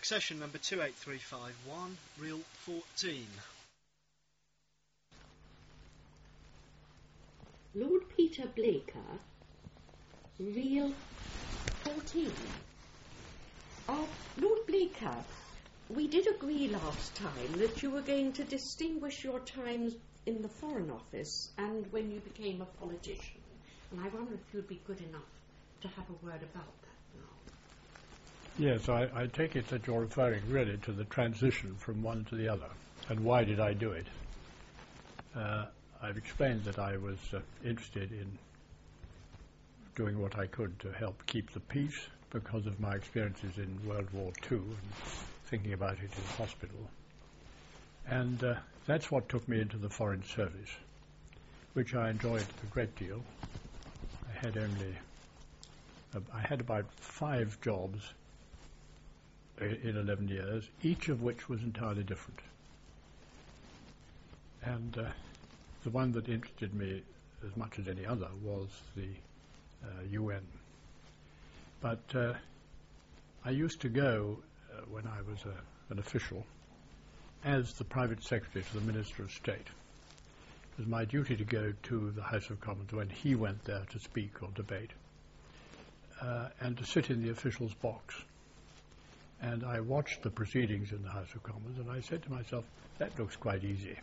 Accession number 28351, reel 14. Lord Peter Blaker, reel 14. Lord Blaker, we did agree last time that you were going to distinguish your times in the Foreign Office and when you became a politician. And I wonder if you'd be good enough to have a word about that now. Yes, I take it that you're referring really to the transition from one to the other. And why did I do it? I've explained that I was interested in doing what I could to help keep the peace because of my experiences in World War II and thinking about it in hospital. And that's what took me into the Foreign Service, which I enjoyed a great deal. I had about 5 jobs in 11 years, each of which was entirely different. And the one that interested me as much as any other was the UN. But I used to go, when I was an official, as the private secretary to the Minister of State. It was my duty to go to the House of Commons when he went there to speak or debate, and to sit in the official's box. And I watched the proceedings in the House of Commons, and I said to myself, that looks quite easy.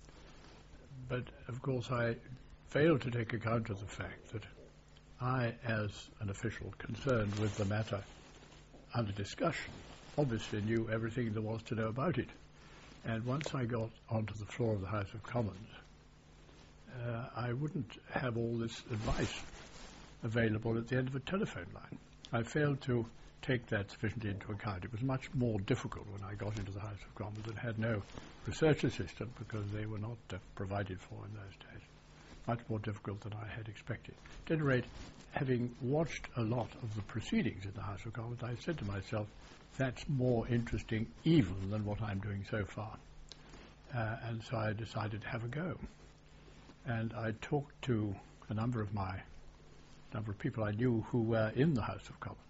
But, of course, I failed to take account of the fact that I, as an official concerned with the matter under discussion, obviously knew everything there was to know about it. And once I got onto the floor of the House of Commons, I wouldn't have all this advice available at the end of a telephone line. I failed to take that sufficiently into account. It was much more difficult when I got into the House of Commons and had no research assistant because they were not provided for in those days. Much more difficult than I had expected. At any rate, having watched a lot of the proceedings in the House of Commons, I said to myself, that's more interesting even than what I'm doing so far. And so I decided to have a go. And I talked to a number of people I knew who were in the House of Commons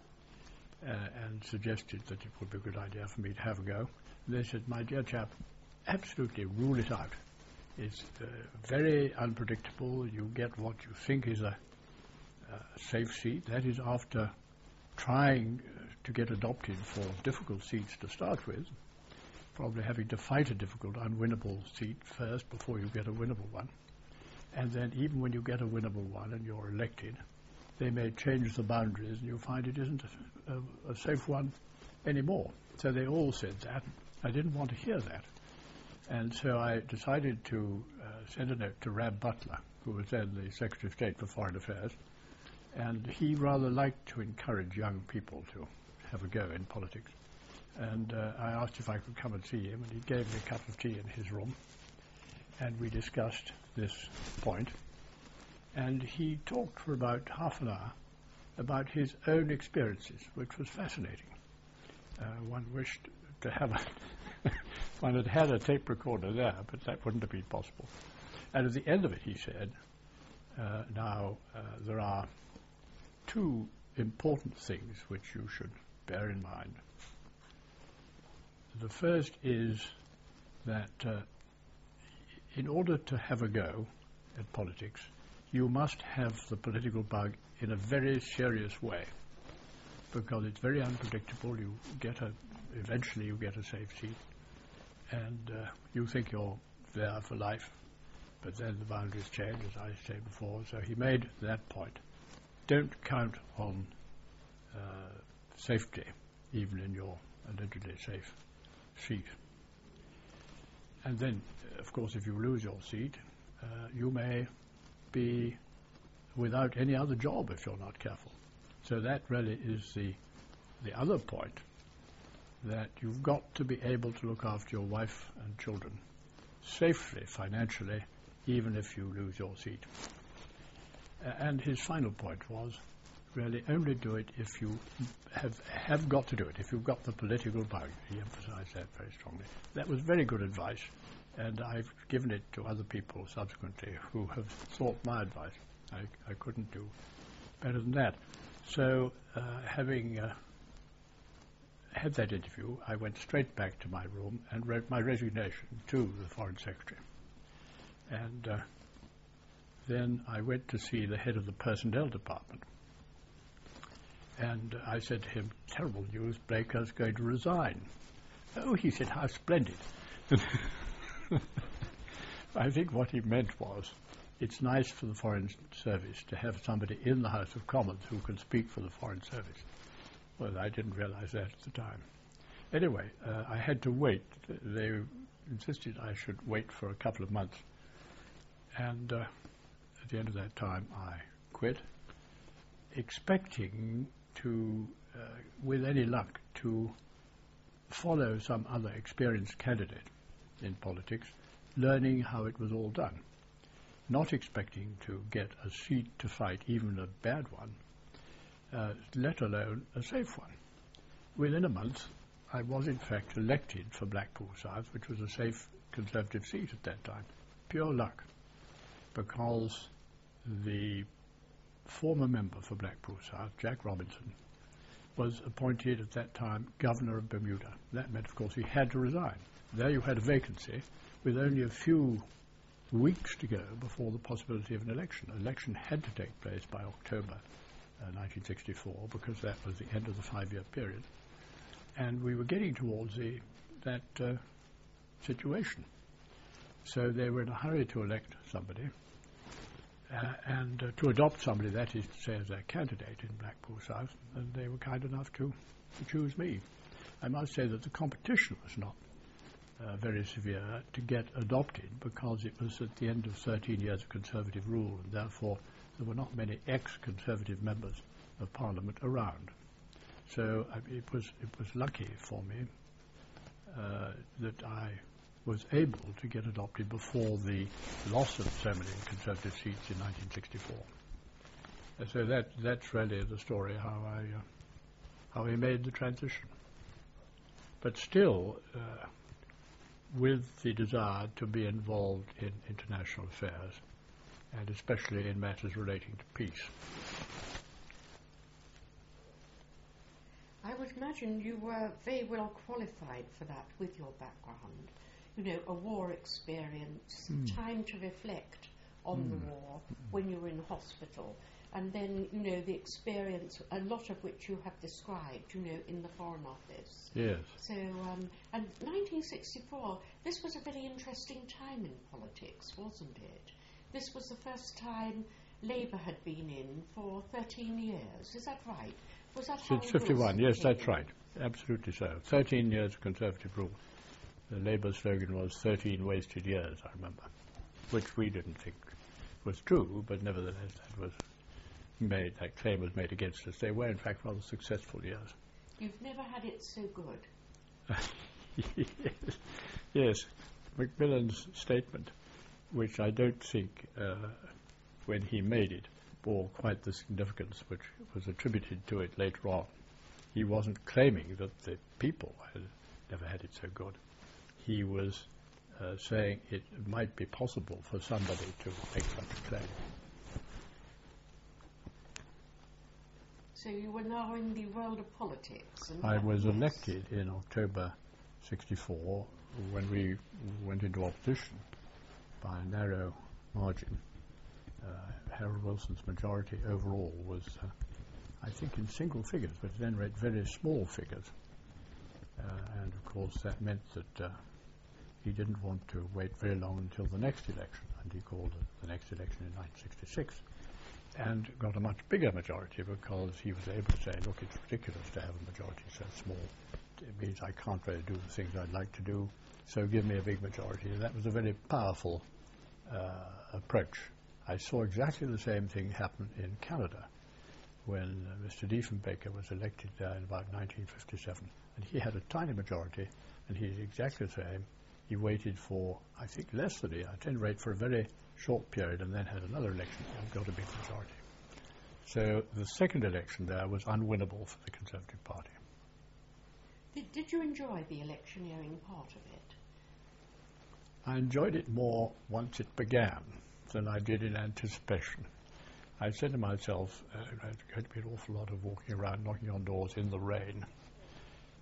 and suggested that it would be a good idea for me to have a go. And they said, my dear chap, absolutely rule it out. It's very unpredictable. You get what you think is a safe seat. That is after trying to get adopted for difficult seats to start with, probably having to fight a difficult, unwinnable seat first before you get a winnable one. And then even when you get a winnable one and you're elected, they may change the boundaries and you find it isn't a safe one anymore. So they all said that. I didn't want to hear that. And so I decided to send a note to Rab Butler, who was then the Secretary of State for Foreign Affairs. And he rather liked to encourage young people to have a go in politics. And I asked if I could come and see him, and he gave me a cup of tea in his room. And we discussed this point. And he talked for about half an hour about his own experiences, which was fascinating. One wished to have one had had a tape recorder there, but that wouldn't have been possible. And at the end of it, he said, there are 2 important things which you should bear in mind. The first is that in order to have a go at politics, you must have the political bug in a very serious way, because it's very unpredictable. Eventually you get a safe seat, and you think you're there for life, but then the boundaries change, as I said before. So he made that point. Don't count on safety, even in your allegedly safe seat. And then, of course, if you lose your seat, you may be without any other job if you're not careful. So that really is the other point, that you've got to be able to look after your wife and children safely, financially, even if you lose your seat. And his final point was, really only do it if you have got to do it, if you've got the political bug. He emphasized that very strongly. That was very good advice, and I've given it to other people subsequently who have sought my advice. I couldn't do better than that. So having had that interview, I went straight back to my room and wrote my resignation to the Foreign Secretary. And then I went to see the head of the Personnel Department. And I said to him, terrible news, Blaker's going to resign. Oh, he said, how splendid. I think what he meant was, it's nice for the Foreign Service to have somebody in the House of Commons who can speak for the Foreign Service. Well, I didn't realize that at the time. Anyway, I had to wait. They insisted I should wait for a couple of months. And at the end of that time, I quit, expecting to, with any luck, to follow some other experienced candidate in politics, learning how it was all done, not expecting to get a seat to fight, even a bad one, let alone a safe one. Within a month, I was in fact elected for Blackpool South, which was a safe Conservative seat at that time. Pure luck, because the former member for Blackpool South, Jack Robinson, was appointed at that time Governor of Bermuda. That meant, of course, he had to resign. There you had a vacancy with only a few weeks to go before the possibility of an election. An election had to take place by October 1964, because that was the end of the 5-year period. And we were getting towards that situation. So they were in a hurry to elect somebody, and to adopt somebody, that is to say, as their candidate in Blackpool South, and they were kind enough to choose me. I must say that the competition was not very severe to get adopted, because it was at the end of 13 years of Conservative rule, and therefore there were not many ex-Conservative members of Parliament around. So it was lucky for me that I was able to get adopted before the loss of so many Conservative seats in 1964. So that's really the story how I made the transition. But still, with the desire to be involved in international affairs, and especially in matters relating to peace. I would imagine you were very well qualified for that with your background. You know, a war experience, time to reflect on the war when you were in hospital, and then, you know, the experience, a lot of which you have described, you know, in the Foreign Office. Yes. So, and 1964, this was a very interesting time in politics, wasn't it? This was the first time Labour had been in for 13 years, is that right? Was that Since 51, yes, that's right. Absolutely so. 13 years of Conservative rule. The Labour slogan was 13 wasted years, I remember, which we didn't think was true, but nevertheless that claim was made against us. They were, in fact, rather successful years. You've never had it so good. Yes. Macmillan's statement, which I don't think, when he made it, bore quite the significance which was attributed to it later on. He wasn't claiming that the people had never had it so good. He was saying it might be possible for somebody to make such a claim. So you were now in the world of politics. And I was elected in October 64 when we went into opposition by a narrow margin. Harold Wilson's majority overall was, I think, in single figures, but at any rate very small figures. And of course that meant that he didn't want to wait very long until the next election, and he called the next election in 1966, and got a much bigger majority, because he was able to say, look, it's ridiculous to have a majority so small. It means I can't really do the things I'd like to do, so give me a big majority. And that was a very powerful approach. I saw exactly the same thing happen in Canada when Mr. Diefenbaker was elected there in about 1957. And he had a tiny majority, and he's exactly the same. He waited for, I think, less than a year, at any rate for a very short period, and then had another election and got a big majority. So the second election there was unwinnable for the Conservative Party. Did you enjoy the electioneering part of it? I enjoyed it more once it began than I did in anticipation. I said to myself, there's going to be an awful lot of walking around, knocking on doors in the rain.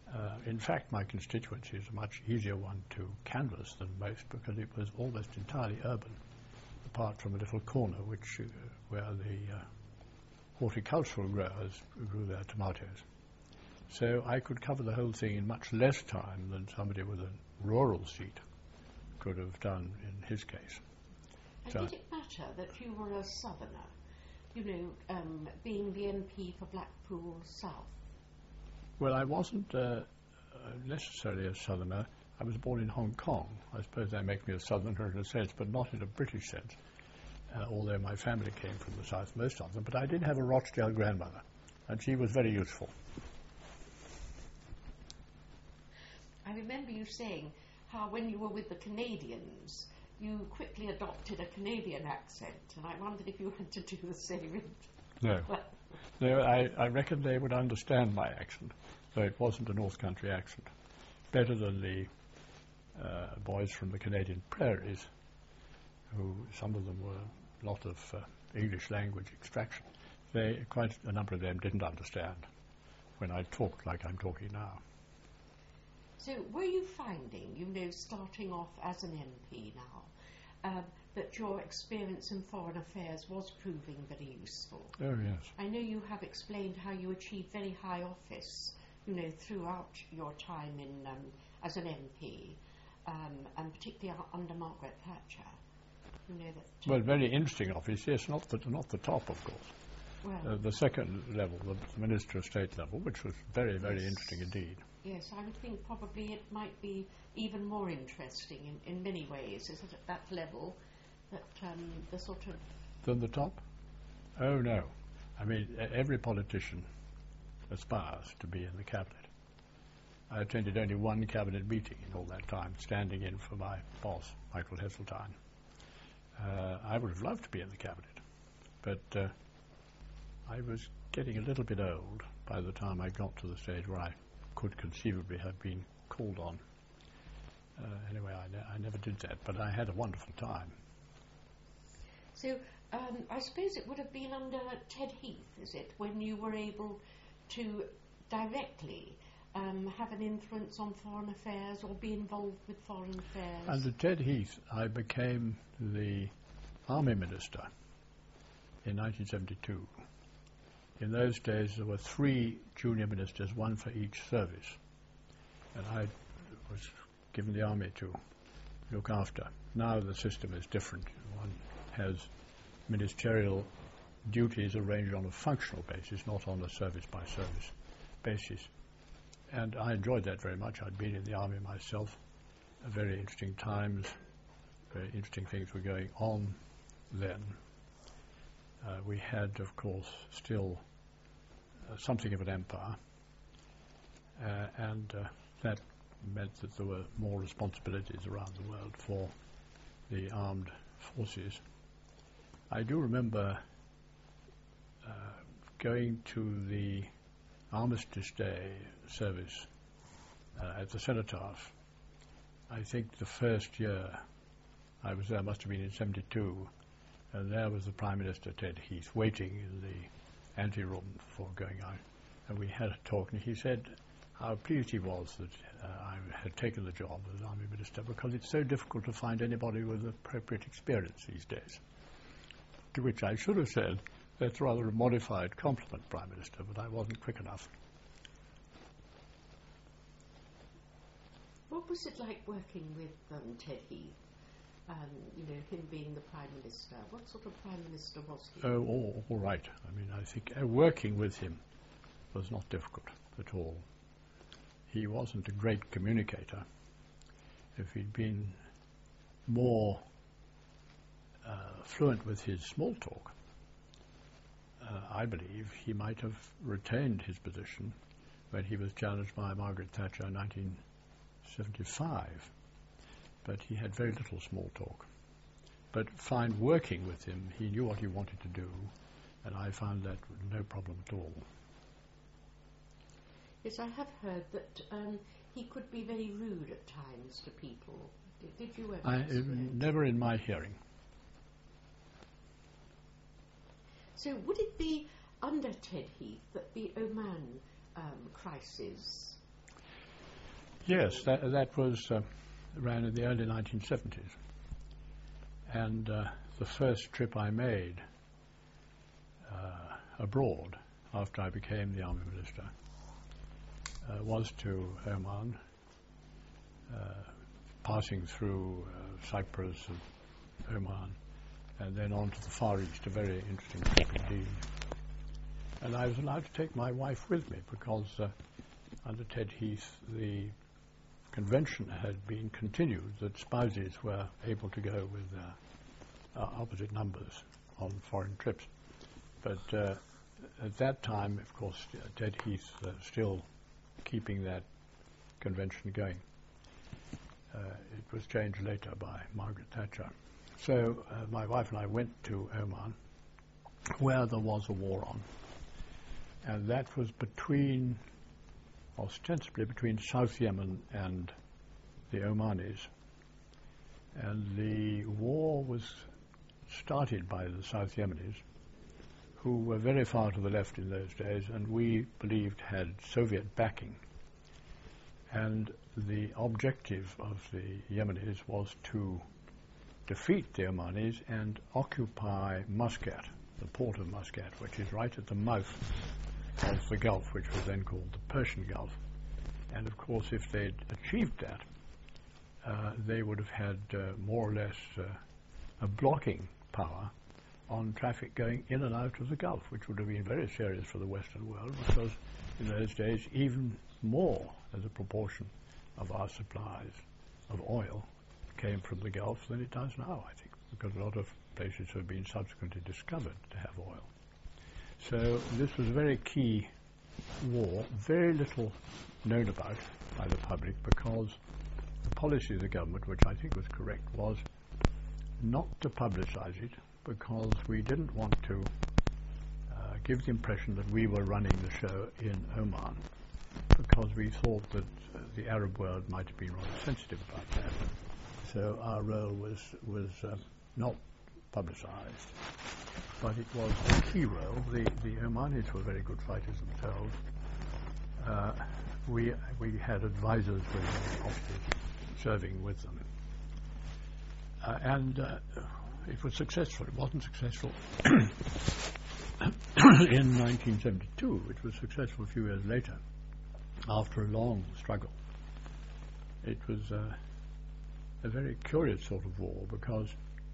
In fact, my constituency is a much easier one to canvass than most because it was almost entirely urban, apart from a little corner where the horticultural growers grew their tomatoes. So I could cover the whole thing in much less time than somebody with a rural seat could have done in his case. And So did it matter that you were a southerner, you know, being the MP for Blackpool South? well, I wasn't necessarily a southerner. I was born in Hong Kong. I suppose that makes me a southerner in a sense, but not in a British sense, although my family came from the south, most of them. But I did have a Rochdale grandmother, and she was very useful. I remember you saying how when you were with the Canadians, you quickly adopted a Canadian accent, and I wondered if you had to do the same. No. No, I reckon they would understand my accent, though it wasn't a North Country accent. Better than the boys from the Canadian prairies, who some of them were a lot of English language extraction. Quite a number of them didn't understand when I talked like I'm talking now. So were you finding, you know, starting off as an MP now, that your experience in foreign affairs was proving very useful? Oh, yes. I know you have explained how you achieved very high office, you know, throughout your time in as an MP, and particularly under Margaret Thatcher. You know that. Well, very interesting office. Yes, not the top, of course. Well, The second level, the Minister of State level, which was very, very Yes. interesting indeed. yes, I would think probably it might be even more interesting in many ways. Is it at that level that the sort of. Than the top? Oh, no. I mean, every politician aspires to be in the cabinet. I attended only one cabinet meeting in all that time, standing in for my boss, Michael Heseltine. I would have loved to be in the cabinet, but I was getting a little bit old by the time I got to the stage where I could conceivably have been called on. Anyway, I never did that, but I had a wonderful time. So I suppose it would have been under Ted Heath, is it, when you were able to directly have an influence on foreign affairs or be involved with foreign affairs? Under Ted Heath, I became the Army Minister in 1972. In those days, there were 3 junior ministers, one for each service, and I was given the Army to look after. Now the system is different. One has ministerial duties arranged on a functional basis, not on a service-by-service basis. And I enjoyed that very much. I'd been in the Army myself. Very interesting times, very interesting things were going on then. We had, of course, still something of an empire, and that meant that there were more responsibilities around the world for the armed forces. I do remember going to the Armistice Day service at the Cenotaph. I think the first year I was there must have been in 72, and there was the Prime Minister, Ted Heath, waiting in the anteroom before going out. And we had a talk, and he said how pleased he was that I had taken the job as Army Minister, because it's so difficult to find anybody with appropriate experience these days. To which I should have said, that's rather a modified compliment, Prime Minister, but I wasn't quick enough. What was it like working with Ted Heath? You know, him being the Prime Minister. What sort of Prime Minister was he? Oh, all right. I mean, I think working with him was not difficult at all. He wasn't a great communicator. If he'd been more fluent with his small talk, I believe he might have retained his position when he was challenged by Margaret Thatcher in 1975. But he had very little small talk. But fine working with him, he knew what he wanted to do, and I found that no problem at all. Yes, I have heard that he could be very rude at times to people. Did you ever experience Never in my hearing. So would it be under Ted Heath that the Oman crisis Yes, that was around in the early 1970s. And the first trip I made abroad after I became the Army Minister was to Oman, passing through Cyprus and Oman, and then on to the Far East, a very interesting trip indeed. And I was allowed to take my wife with me because under Ted Heath the convention had been continued that spouses were able to go with opposite numbers on foreign trips. But at that time, of course, Ted Heath still keeping that convention going. It was changed later by Margaret Thatcher. So my wife and I went to Oman, where there was a war on. And that was ostensibly between South Yemen and the Omanis. And the war was started by the South Yemenis, who were very far to the left in those days, and we believed had Soviet backing. And the objective of the Yemenis was to defeat the Omanis and occupy Muscat, the port of Muscat, which is right at the mouth of the Gulf, which was then called the Persian Gulf. And of course, if they'd achieved that, they would have had more or less a blocking power on traffic going in and out of the Gulf, which would have been very serious for the Western world, because in those days even more as a proportion of our supplies of oil came from the Gulf than it does now, I think, because a lot of places have been subsequently discovered to have oil. So this was a very key war, very little known about by the public, because the policy of the government, which I think was correct, was not to publicize it, because we didn't want to give the impression that we were running the show in Oman, because we thought that the Arab world might have been rather sensitive about that. So our role was not publicized, but it was a key role. The Omanis were very good fighters themselves. We had advisors with them, officers serving with them. And it was successful. It wasn't successful in 1972. It was successful a few years later, after a long struggle. It was a very curious sort of war, because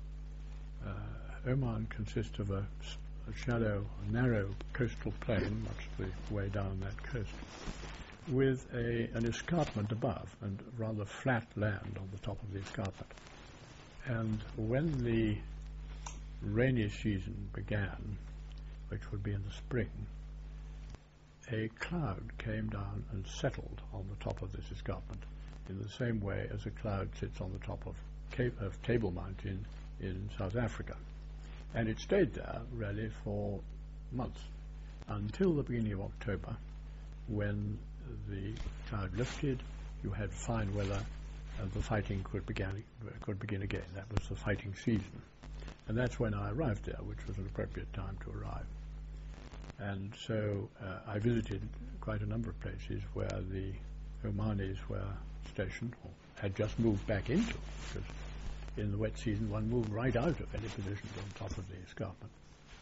Oman consists of a shallow, narrow coastal plain, much the way down that coast, with an escarpment above and rather flat land on the top of the escarpment. And when the rainy season began, which would be in the spring, a cloud came down and settled on the top of this escarpment in the same way as a cloud sits on the top of Table Mountain in South Africa. And it stayed there really for months, until the beginning of October, when the cloud lifted, you had fine weather, and the fighting could begin again. That was the fighting season. And that's when I arrived there, which was an appropriate time to arrive. And so I visited quite a number of places where the Omanis were stationed, or had just moved back into, because in the wet season one moved right out of any position on top of the escarpment.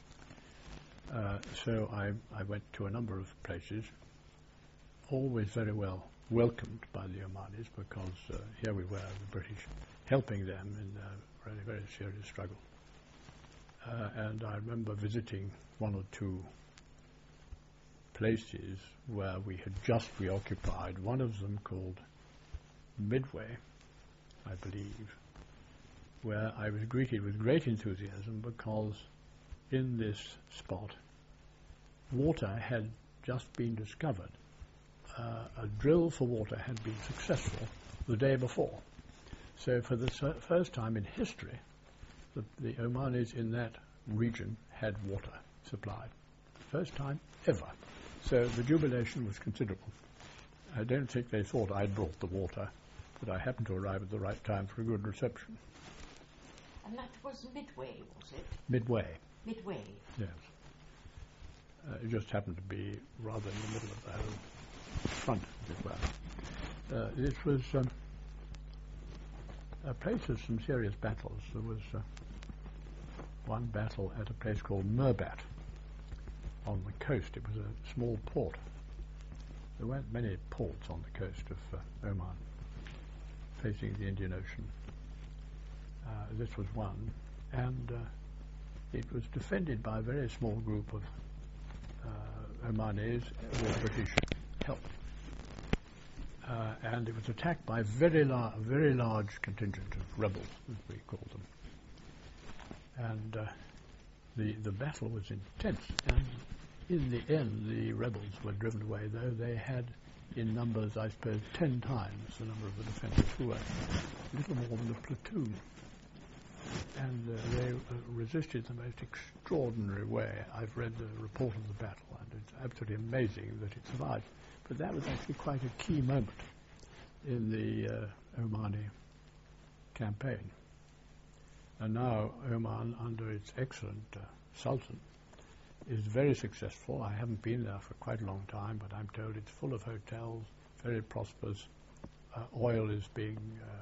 So I went to a number of places, always very well welcomed by the Omanis, because here we were, the British, helping them in a really very serious struggle. And I remember visiting one or two places where we had just reoccupied, one of them called Midway, I believe, where I was greeted with great enthusiasm, because in this spot water had just been discovered. A drill for water had been successful the day before. So for the first time in history, the Omanis in that region had water supplied. First time ever. So the jubilation was considerable. I don't think they thought I'd brought the water, but I happened to arrive at the right time for a good reception. And that was Midway, was it? Midway. Midway. Yes. It just happened to be rather in the middle of the front, as it were. This was a place of some serious battles. There was one battle at a place called Mirbat on the coast. It was a small port. There weren't many ports on the coast of Oman facing the Indian Ocean. This was one, and it was defended by a very small group of Omanis with British help. And it was attacked by a very large contingent of rebels, as we call them. And the battle was intense, and in the end the rebels were driven away, though they had in numbers, I suppose, 10 times the number of the defenders, who were little more than a platoon. And they resisted the most extraordinary way. I've read the report of the battle, and it's absolutely amazing that it survived. But that was actually quite a key moment in the Omani campaign. And now Oman, under its excellent Sultan, is very successful. I haven't been there for quite a long time, but I'm told it's full of hotels, very prosperous. Oil is being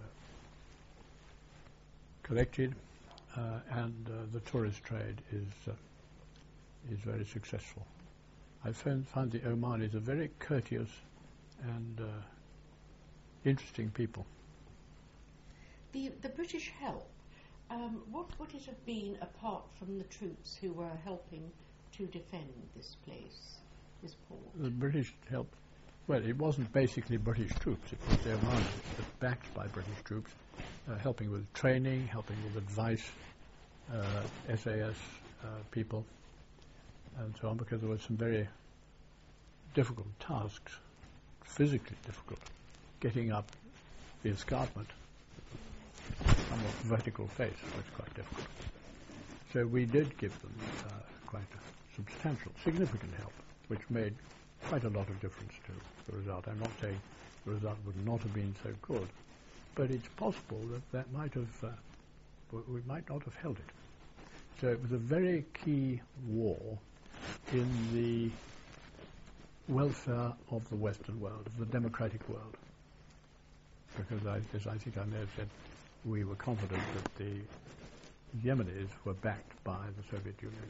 collected, and the tourist trade is very successful. I found the Omanis a very courteous and interesting people. The British help, what would it have been apart from the troops who were helping to defend this place, this port? The British help, well, it wasn't basically British troops, it was the Omanis, but backed by British troops, helping with training, helping with advice, SAS people, and so on, because there were some very difficult tasks, physically difficult, getting up the escarpment, somewhat vertical face was quite difficult. So we did give them quite a substantial, significant help, which made quite a lot of difference to the result. I'm not saying the result would not have been so good, but it's possible that might have, we might not have held it. So it was a very key war in the welfare of the Western world, of the democratic world. Because as I think I may have said, we were confident that the Yemenis were backed by the Soviet Union.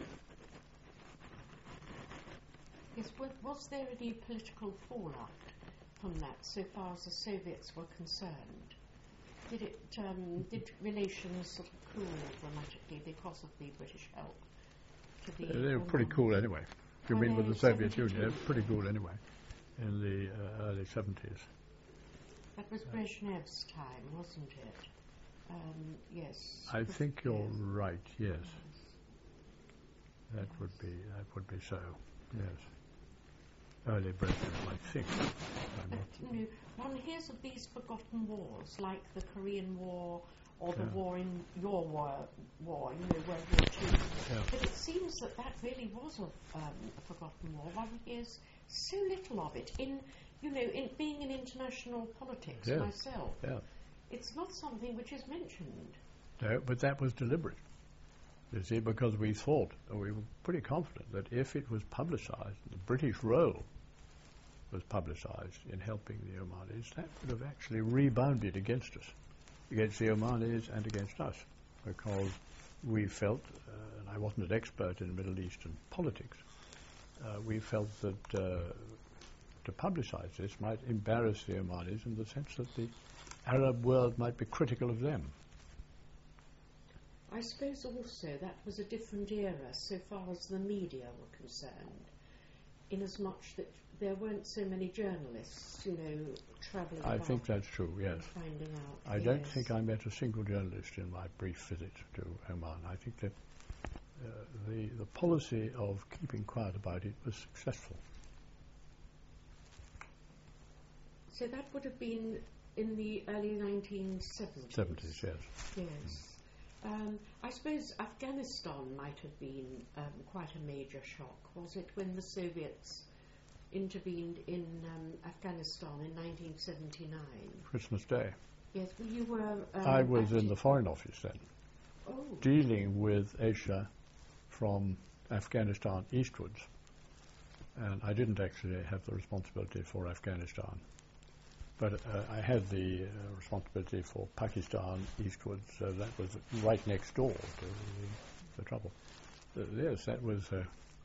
Yes, was there any political fallout from that, so far as the Soviets were concerned? Did relations sort of cool dramatically because of the British help? They were pretty cool anyway. If you mean with the Soviet Union, they were pretty cool anyway in the early 70s. That was Brezhnev's time, wasn't it? Yes. I think you're right. Yes. That would be so. Yes. Early Brezhnev, I think. One hears of these forgotten wars, like the Korean War or the war in your war, World War II. Yeah. But it seems that really was a forgotten war. One hears so little of it in being in international politics myself. Yeah. It's not something which is mentioned. No, but that was deliberate. You see, because we thought, and we were pretty confident, that if it was publicised, the British role was publicised in helping the Omanis, that would have actually rebounded against us, against the Omanis and against us, because we felt, and I wasn't an expert in Middle Eastern politics, we felt that to publicise this might embarrass the Omanis in the sense that the Arab world might be critical of them. I suppose also that was a different era so far as the media were concerned, inasmuch that there weren't so many journalists, travelling about. I think that's true, yes. Finding out. I don't think I met a single journalist in my brief visit to Oman. I think that the policy of keeping quiet about it was successful. So that would have been in the early 1970s? 70s, yes. Yes. I suppose Afghanistan might have been quite a major shock, was it, when the Soviets intervened in Afghanistan in 1979? Christmas Day. Yes, well, you were... I was in the Foreign Office then, dealing with Asia from Afghanistan eastwards. And I didn't actually have the responsibility for Afghanistan. But I had the responsibility for Pakistan eastwards, so that was right next door to the trouble. Yes, that was it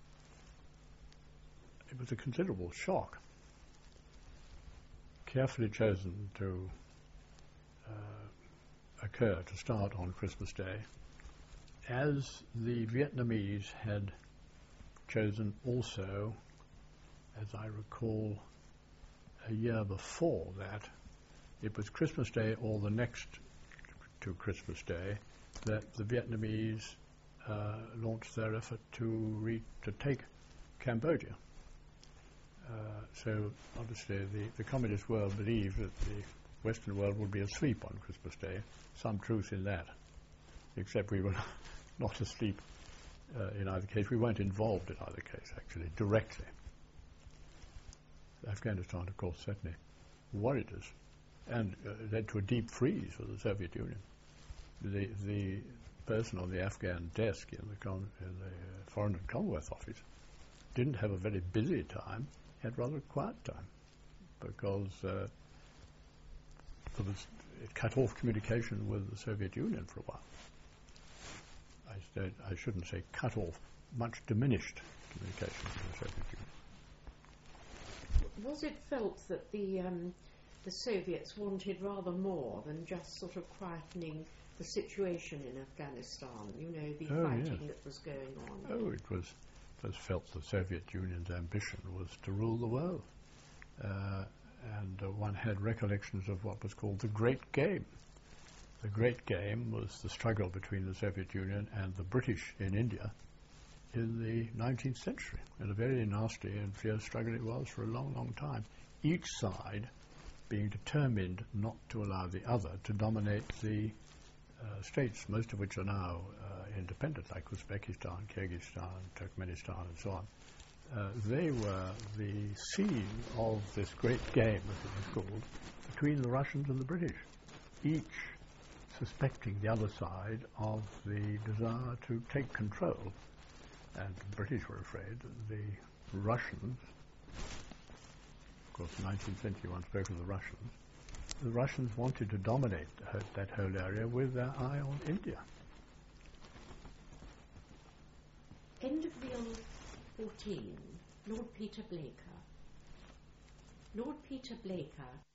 was a considerable shock. Carefully chosen to occur, to start on Christmas Day, as the Vietnamese had chosen also, as I recall, a year before that. It was Christmas Day or the next to Christmas Day that the Vietnamese launched their effort to take Cambodia. So obviously the communist world believed that the Western world would be asleep on Christmas Day. Some truth in that, except we were not asleep in either case. We weren't involved in either case, actually, directly. Afghanistan, of course, certainly worried us and led to a deep freeze for the Soviet Union. The person on the Afghan desk in the Foreign and Commonwealth Office didn't have a very busy time, had rather a quiet time, because it cut off communication with the Soviet Union for a while. I shouldn't say cut off, much diminished communication with the Soviet Union. Was it felt that the Soviets wanted rather more than just sort of quietening the situation in Afghanistan, the fighting that was going on? Oh, it was felt the Soviet Union's ambition was to rule the world. And one had recollections of what was called the Great Game. The Great Game was the struggle between the Soviet Union and the British in India in the 19th century, and a very nasty and fierce struggle it was for a long, long time, each side being determined not to allow the other to dominate the states, most of which are now independent, like Uzbekistan, Kyrgyzstan, Turkmenistan, and so on. They were the scene of this great game, as it was called, between the Russians and the British, each suspecting the other side of the desire to take control. And the British were afraid that the Russians, of course, the 19th century one spoke of the Russians wanted to dominate that whole area with their eye on India. End of Reel 14, Lord Peter Blaker. Lord Peter Blaker